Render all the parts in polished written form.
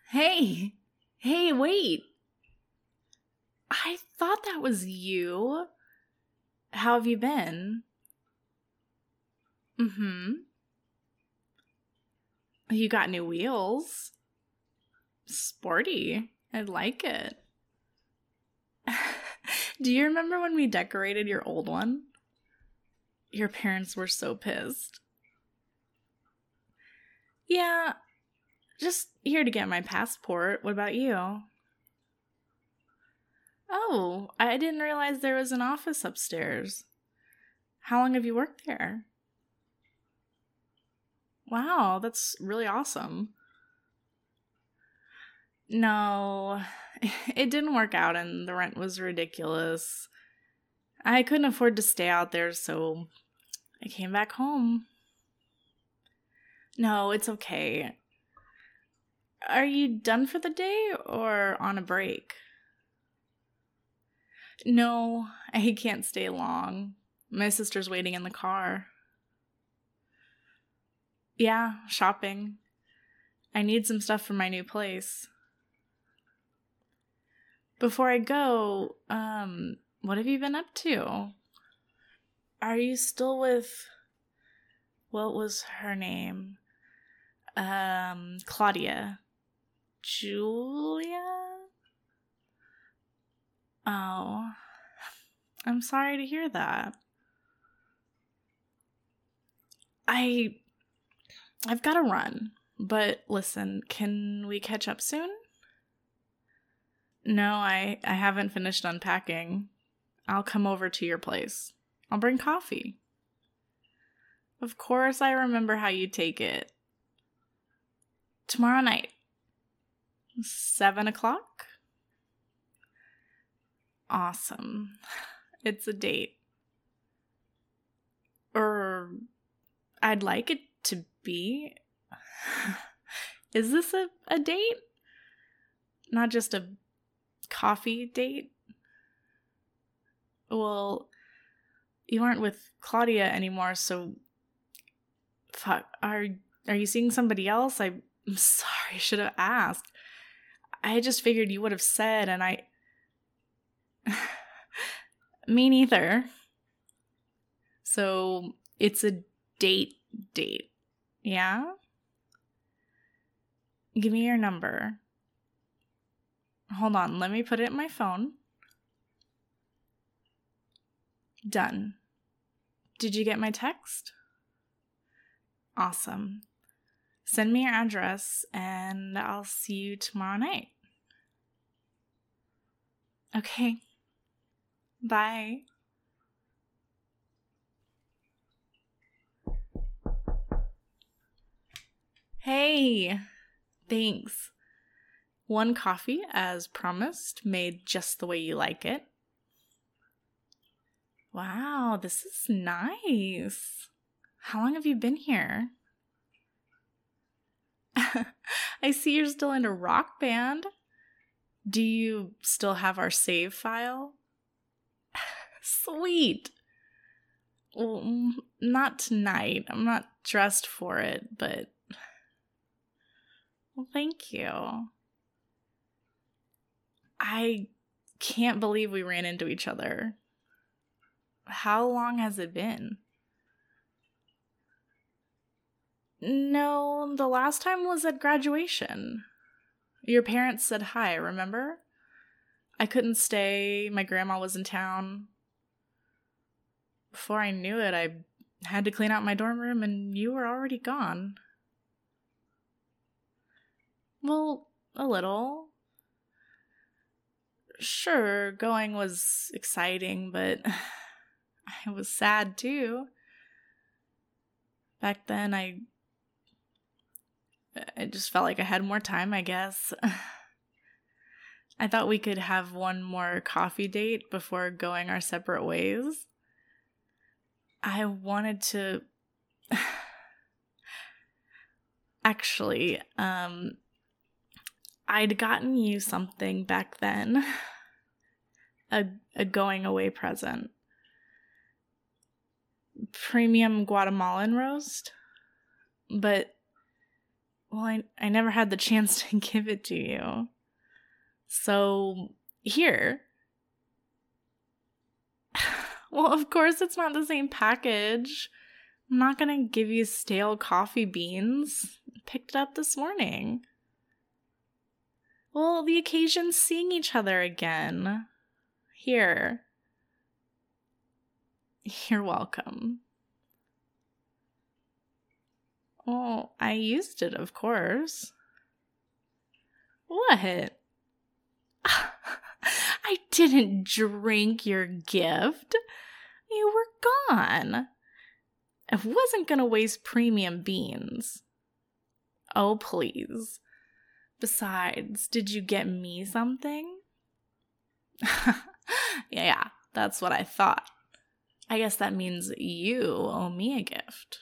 Hey, hey, wait. I thought that was you. How have you been? Mm-hmm. You got new wheels. Sporty. I like it. Do you remember when we decorated your old one? Your parents were so pissed. Yeah, just here to get my passport. What about you? Oh, I didn't realize there was an office upstairs. How long have you worked there? Wow, that's really awesome. No, it didn't work out and the rent was ridiculous. I couldn't afford to stay out there, so I came back home. No, it's okay. Are you done for the day or on a break? No, I can't stay long. My sister's waiting in the car. Yeah, shopping. I need some stuff for my new place. Before I go, what have you been up to? Are you still with, what was her name? Claudia. Julia? Oh, I'm sorry to hear that. I've got to run. But listen, can we catch up soon? No, I haven't finished unpacking. I'll come over to your place. I'll bring coffee. Of course I remember how you take it. Tomorrow night. 7:00? Awesome. It's a date. Or I'd like it to be. Is this a date? Not just a coffee date? Well, you aren't with Claudia anymore, so fuck. Are you seeing somebody else? I'm sorry, I should have asked. I just figured you would have said, and I. Me neither. So it's a date. Yeah? Give me your number. Hold on, let me put it in my phone. Done. Did you get my text? Awesome. Send me your address and I'll see you tomorrow night. Okay. Bye. Hey, thanks. One coffee, as promised, made just the way you like it. Wow, this is nice. How long have you been here? I see you're still in a rock band. Do you still have our save file? Sweet. Well, not tonight. I'm not dressed for it, but... Well, thank you. I can't believe we ran into each other. How long has it been? No, the last time was at graduation. Your parents said hi, remember? I couldn't stay. My grandma was in town. Before I knew it, I had to clean out my dorm room and you were already gone. Well, a little. Sure, going was exciting, but I was sad too. Back then, I just felt like I had more time, I guess. I thought we could have one more coffee date before going our separate ways. I wanted to... Actually, I'd gotten you something back then. A going away present. Premium Guatemalan roast. But Well, I never had the chance to give it to you. So, here. Well, of course it's not the same package. I'm not gonna give you stale coffee beans. I picked it up this morning. Well, the occasion's seeing each other again. Here. You're welcome. Well, I used it, of course. What? I didn't drink your gift. You were gone. I wasn't gonna waste premium beans. Oh, please. Besides, did you get me something? Yeah, that's what I thought. I guess that means you owe me a gift.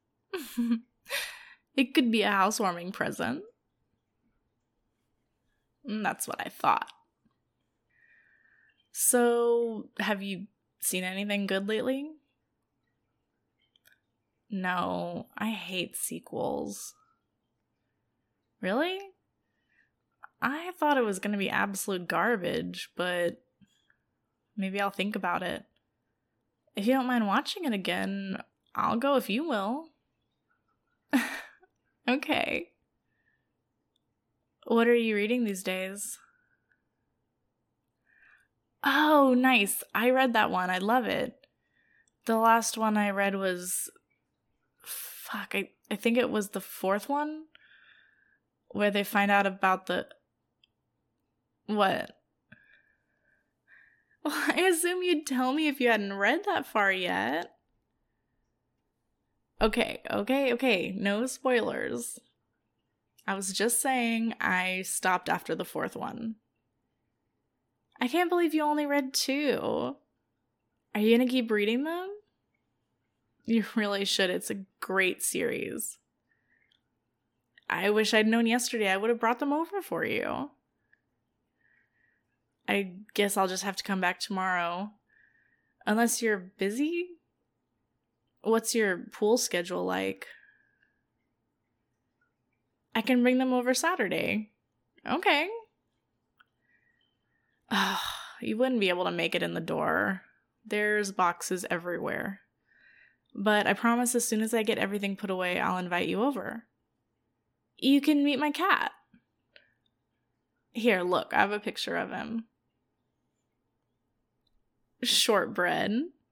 It could be a housewarming present. That's what I thought. So, have you seen anything good lately? No, I hate sequels. Really? I thought it was going to be absolute garbage, but maybe I'll think about it. If you don't mind watching it again, I'll go if you will. Okay. What are you reading these days? Oh, nice. I read that one. I love it. The last one I read was... I think it was the fourth one? Where they find out about the... What? Well, I assume you'd tell me if you hadn't read that far yet. Okay. No spoilers. I was just saying I stopped after the fourth one. I can't believe you only read 2. Are you gonna keep reading them? You really should. It's a great series. I wish I'd known yesterday. I would have brought them over for you. I guess I'll just have to come back tomorrow. Unless you're busy? What's your pool schedule like? I can bring them over Saturday. Okay. You wouldn't be able to make it in the door. There's boxes everywhere. But I promise as soon as I get everything put away, I'll invite you over. You can meet my cat. Here, look, I have a picture of him. Shortbread.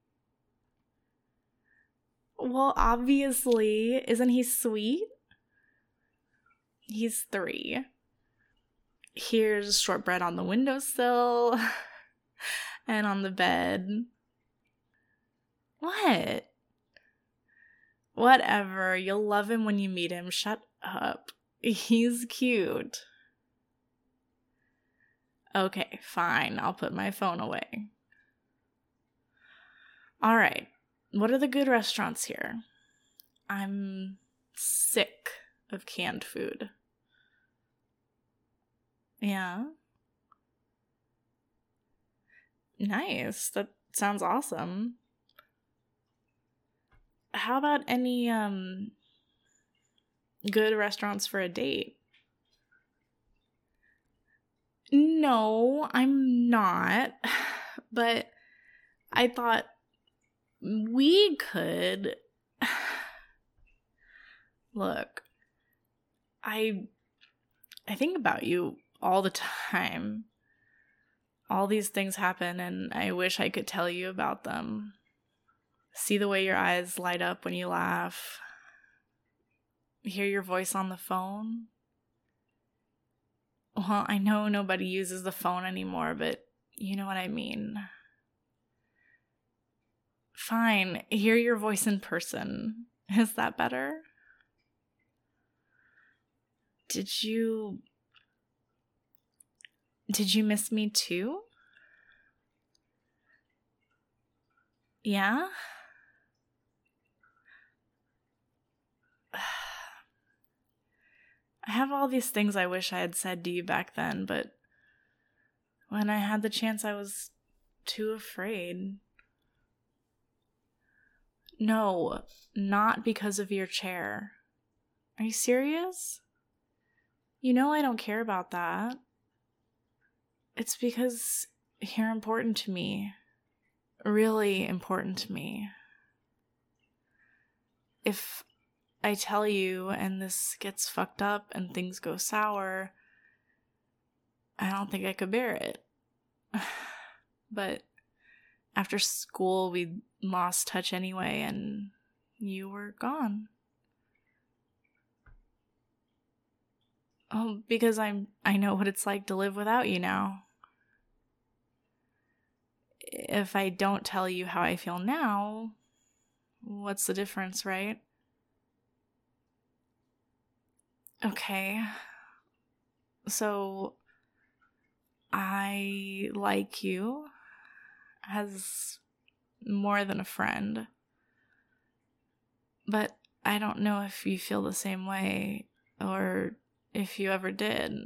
Well, obviously. Isn't he sweet? He's 3. Here's Shortbread on the windowsill. And on the bed. What? Whatever. You'll love him when you meet him. Shut up. He's cute. Okay, fine. I'll put my phone away. All right. What are the good restaurants here? I'm sick of canned food. Yeah. Nice. That sounds awesome. How about any good restaurants for a date? No, I'm not. But I thought we could. Look, I think about you all the time. All these things happen, and I wish I could tell you about them. See the way your eyes light up when you laugh. Hear your voice on the phone. Well, I know nobody uses the phone anymore, but you know what I mean. Fine, hear your voice in person. Is that better? Did you miss me too? Yeah? I have all these things I wish I had said to you back then, but when I had the chance, I was too afraid. No, not because of your chair. Are you serious? You know I don't care about that. It's because you're important to me. Really important to me. If I tell you and this gets fucked up and things go sour, I don't think I could bear it. But after school, we lost touch anyway, and you were gone. Oh, because I know what it's like to live without you now. If I don't tell you how I feel now, what's the difference, right? Okay. So, I like you as more than a friend. But I don't know if you feel the same way, or if you ever did.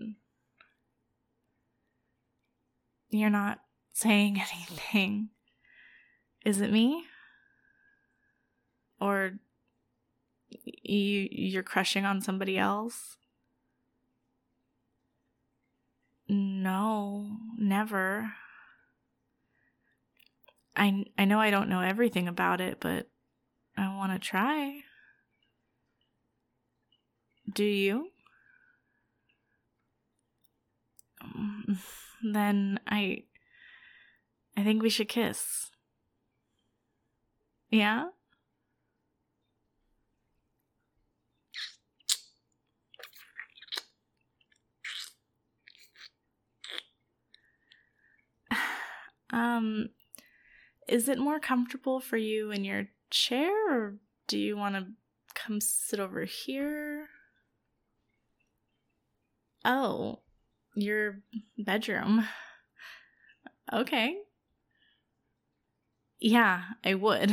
You're not saying anything. Is it me? Or you're crushing on somebody else? No, never. I know I don't know everything about it, but I want to try. Do you? Then I think we should kiss. Yeah? Is it more comfortable for you in your chair, or do you want to come sit over here? Oh, your bedroom. Okay. Yeah, I would.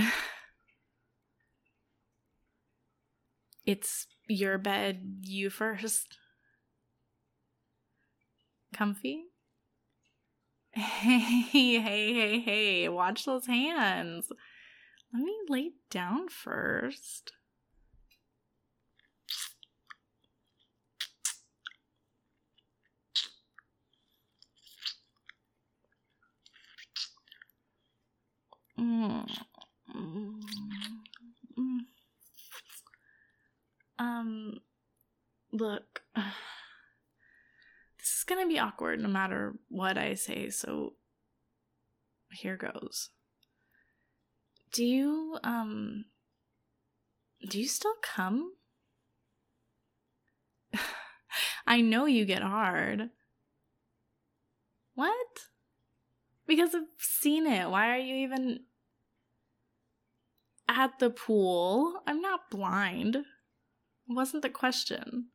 It's your bed, you first. Comfy? Hey, watch those hands. Let me lay down first. Look, this is gonna be awkward no matter what I say, so here goes. Do you still come? I know you get hard. What? Because I've seen it. Why are you even at the pool? I'm not blind. It wasn't the question.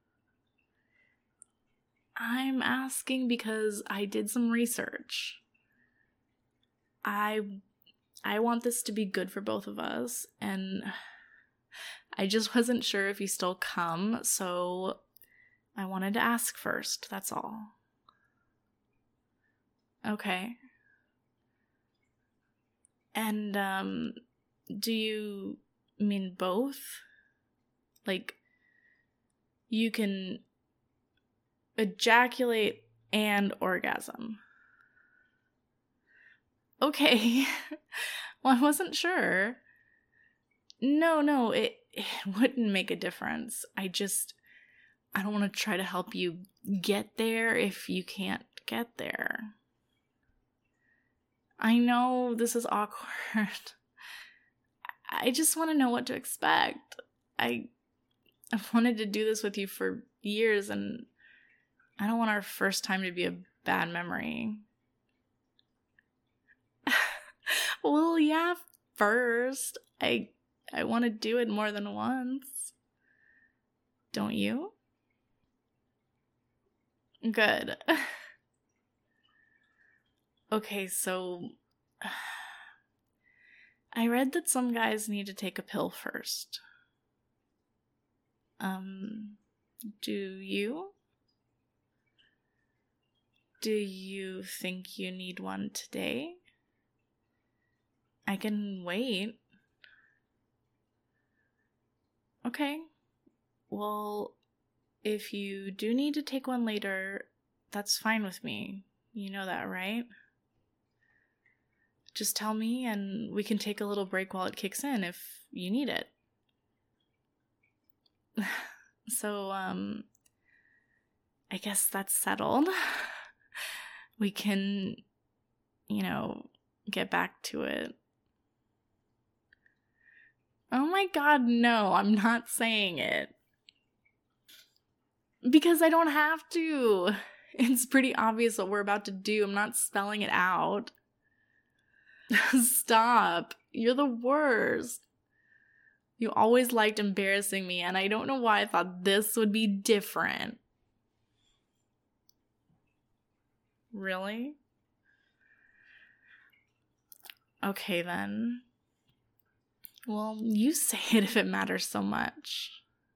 I'm asking because I did some research. I want this to be good for both of us, and I just wasn't sure if you still come, so I wanted to ask first, that's all. Okay. And, do you mean both? Like, you can ejaculate and orgasm. Okay. Well, I wasn't sure. No, it wouldn't make a difference. I don't want to try to help you get there if you can't get there. I know this is awkward. I just want to know what to expect. I've wanted to do this with you for years, and I don't want our first time to be a bad memory. Well, yeah, first. I want to do it more than once. Don't you? Good. Okay, so I read that some guys need to take a pill first. Do you? Do you think you need one today? I can wait. Okay. Well, if you do need to take one later, that's fine with me. You know that, right? Just tell me and we can take a little break while it kicks in if you need it. So, I guess that's settled. We can, get back to it. Oh my god, no, I'm not saying it. Because I don't have to. It's pretty obvious what we're about to do. I'm not spelling it out. Stop. You're the worst. You always liked embarrassing me, and I don't know why I thought this would be different. Really? Okay, then. Well, you say it if it matters so much.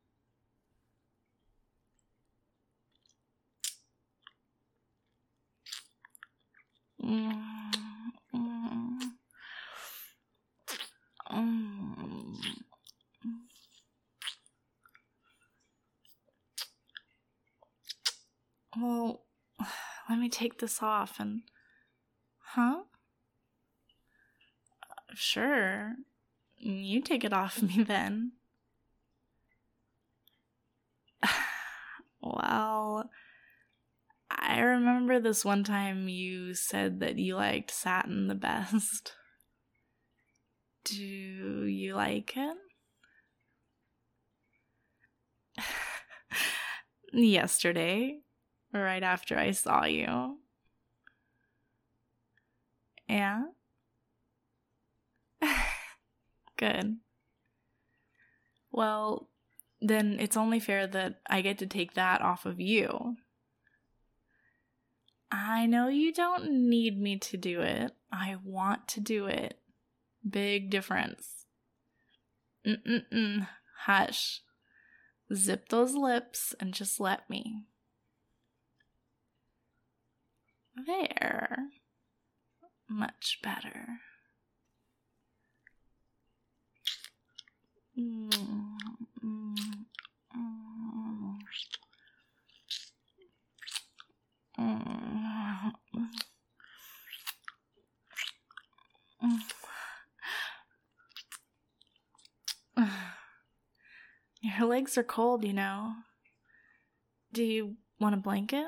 Well, let me take this off and... Huh? Sure. You take it off me then. Well, I remember this one time you said that you liked satin the best. Do you like it? Yesterday, right after I saw you. Yeah? Good. Well, then it's only fair that I get to take that off of you. I know you don't need me to do it. I want to do it. Big difference. Hush. Zip those lips and just let me. There. Much better. Your legs are cold, you know. Do you want a blanket?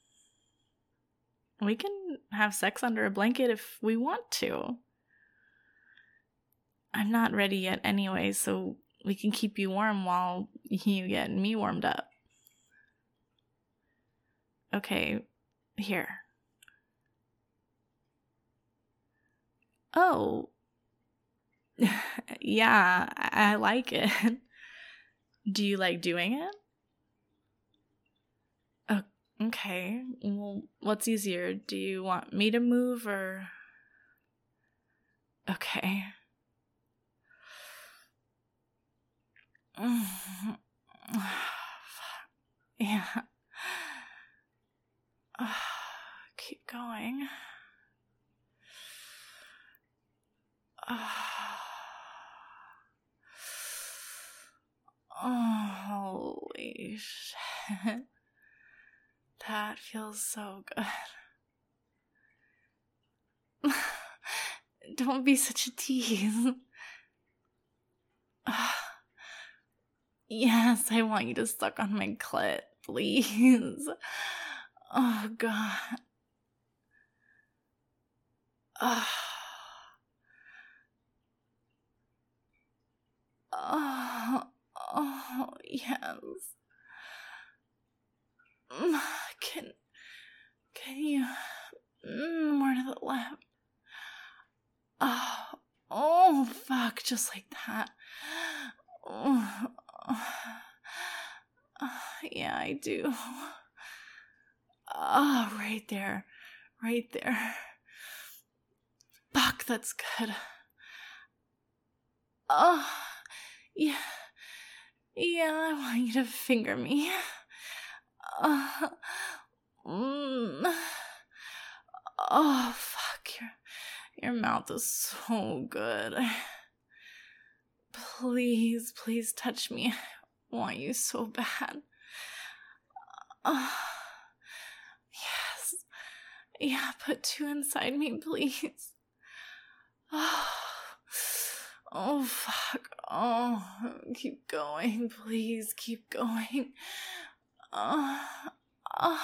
We can have sex under a blanket if we want to. I'm not ready yet anyway, so we can keep you warm while you get me warmed up. Okay, here. Oh. Yeah, I like it. Do you like doing it? Okay, well, what's easier? Do you want me to move or... Okay. Yeah. Keep going. Oh, holy shit. That feels so good. Don't be such a tease. Yes, I want you to suck on my clit, please. Oh, God. Oh, yes. Can you more to the left? Oh, fuck, just like that. Yeah, I do. Right there. Right there. Fuck, that's good. Yeah. Yeah, I want you to finger me. Oh, fuck, your mouth is so good. Please touch me. I want you so bad. Oh, yes. Yeah, put 2 inside me, please. Oh, fuck. Oh, keep going, please. Keep going. Uh, uh,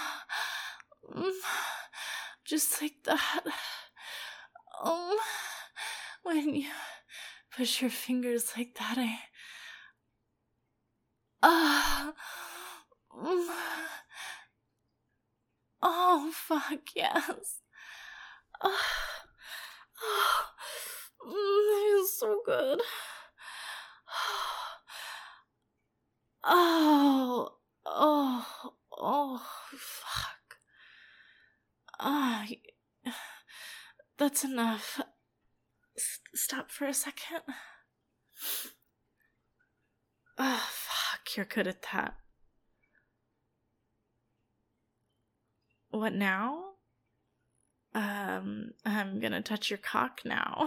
just like that. When you push your fingers like that, oh, fuck, yes. It feels so good. Fuck. That's enough. Stop for a second. Fuck, you're good at that. What now? I'm gonna touch your cock now.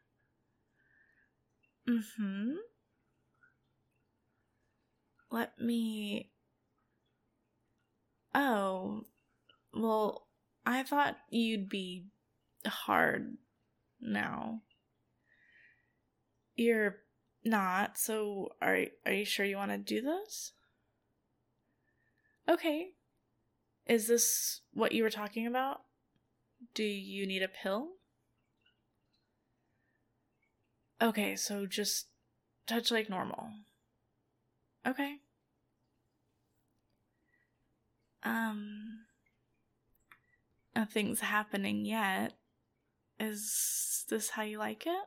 Let me... Oh, well, I thought you'd be hard now. You're not, so are you sure you want to do this? Okay. Is this what you were talking about? Do you need a pill? Okay, so just touch like normal. Okay. Nothing's happening yet. Is this how you like it?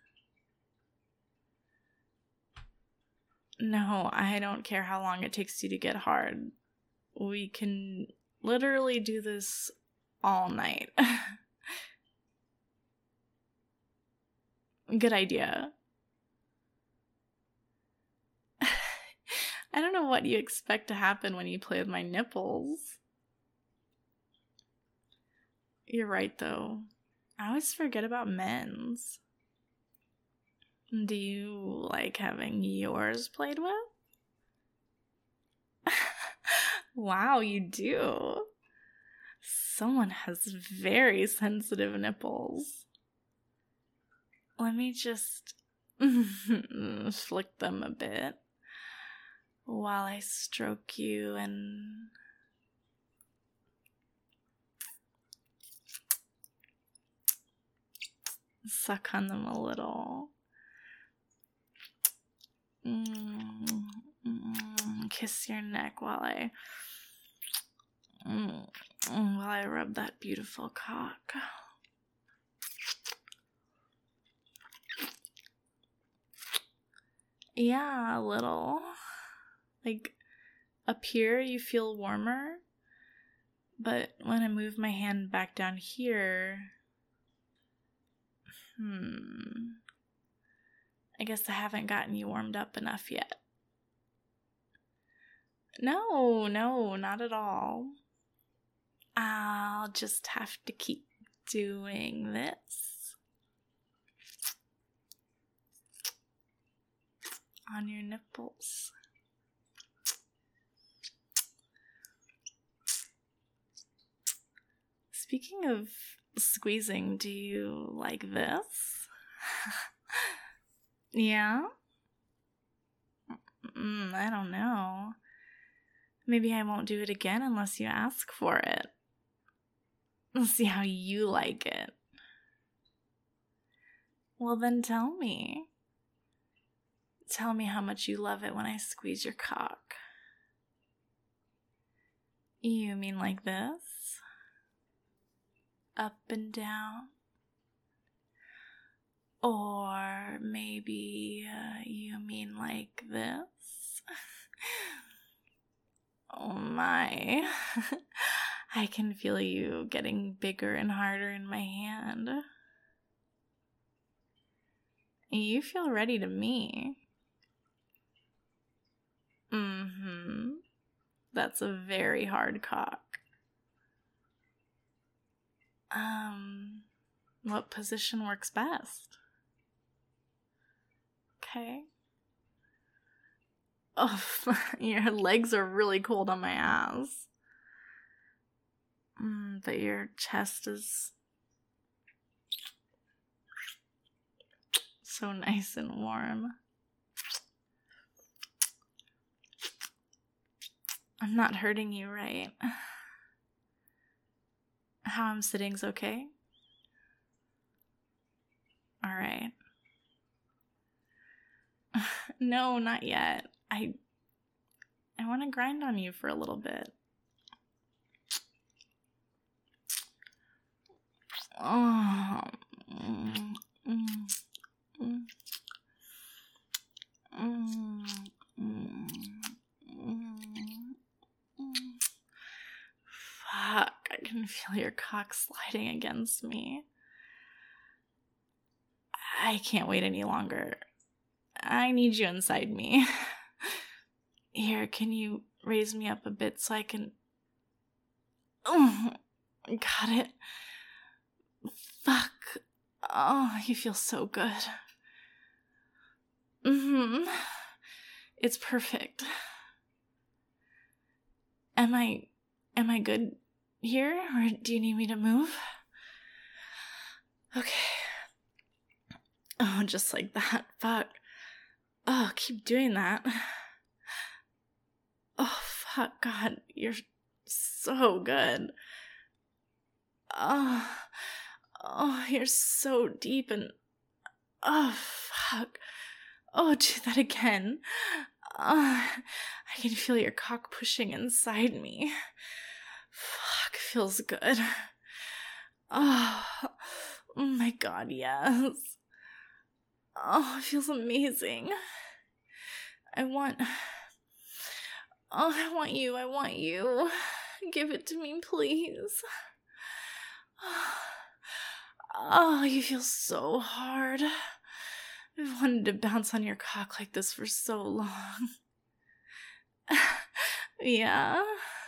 No, I don't care how long it takes you to get hard. We can literally do this all night. Good idea. I don't know what you expect to happen when you play with my nipples. You're right, though. I always forget about men's. Do you like having yours played with? Wow, you do. Someone has very sensitive nipples. Let me just flick them a bit while I stroke you and suck on them a little. Kiss your neck while I rub that beautiful cock. Yeah, a little. Like, up here you feel warmer, but when I move my hand back down here, I guess I haven't gotten you warmed up enough yet. No, not at all. I'll just have to keep doing this on your nipples. Speaking of squeezing, do you like this? Yeah? I don't know. Maybe I won't do it again unless you ask for it. Let's see how you like it. Well, then tell me. Tell me how much you love it when I squeeze your cock. You mean like this? Up and down? Or maybe you mean like this? Oh my. I can feel you getting bigger and harder in my hand. You feel ready to me. That's a very hard cock. What position works best? Okay. Oh, your legs are really cold on my ass. But your chest is so nice and warm. I'm not hurting you, right? How I'm sitting's okay? All right. No, not yet. I want to grind on you for a little bit. Oh. Fuck, I can feel your cock sliding against me. I can't wait any longer. I need you inside me. Here, can you raise me up a bit so I can... Oh, got it. Fuck. Oh, you feel so good. It's perfect. Am I good here, or do you need me to move? Okay. Oh, just like that. Fuck. Oh, keep doing that. Oh, fuck, God, you're so good. Oh, you're so deep and... Oh, fuck. Oh, do that again. I can feel your cock pushing inside me. Fuck, feels good. Oh my God, yes. Oh, it feels amazing. I want you. Give it to me, please. Oh, you feel so hard. I've wanted to bounce on your cock like this for so long. Yeah.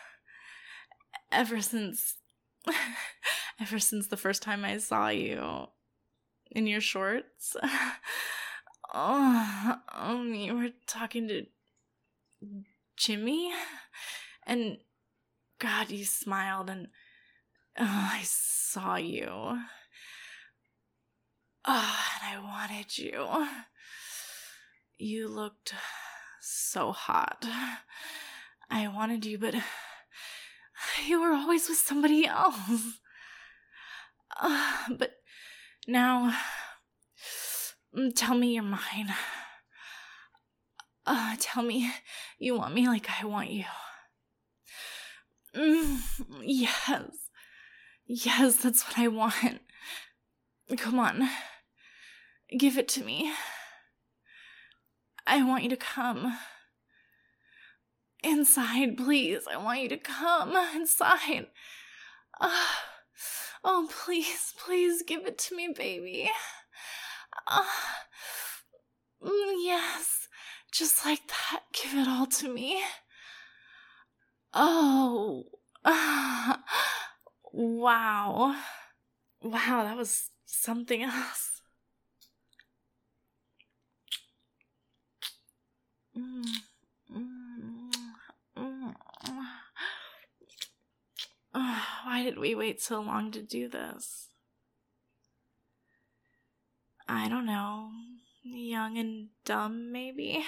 Ever since the first time I saw you in your shorts. You were talking to Jimmy, and God, you smiled, and I saw you. And I wanted you. You looked so hot. I wanted you, but you were always with somebody else. But now, tell me you're mine. Tell me you want me like I want you. Yes. Yes, that's what I want. Come on. Give it to me. I want you to come. Inside, please. I want you to come inside. Oh, please, please give it to me, baby. Yes, just like that. Give it all to me. Oh, wow. Wow, that was something else. Why did we wait so long to do this? I don't know. Young and dumb, maybe?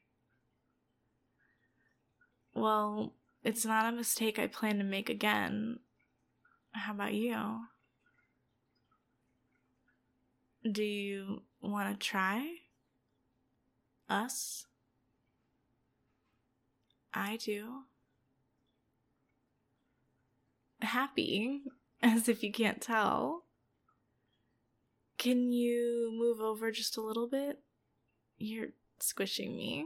Well, it's not a mistake I plan to make again. How about you? Do you want to try? Us? I do. Happy, as if you can't tell. Can you move over just a little bit? You're squishing me.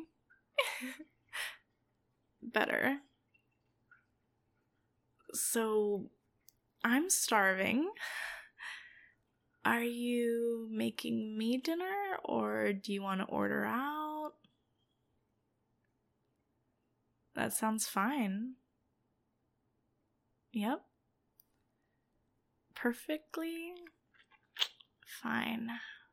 Better. So, I'm starving. Are you making me dinner, or do you want to order out? That sounds fine. Yep. Perfectly fine.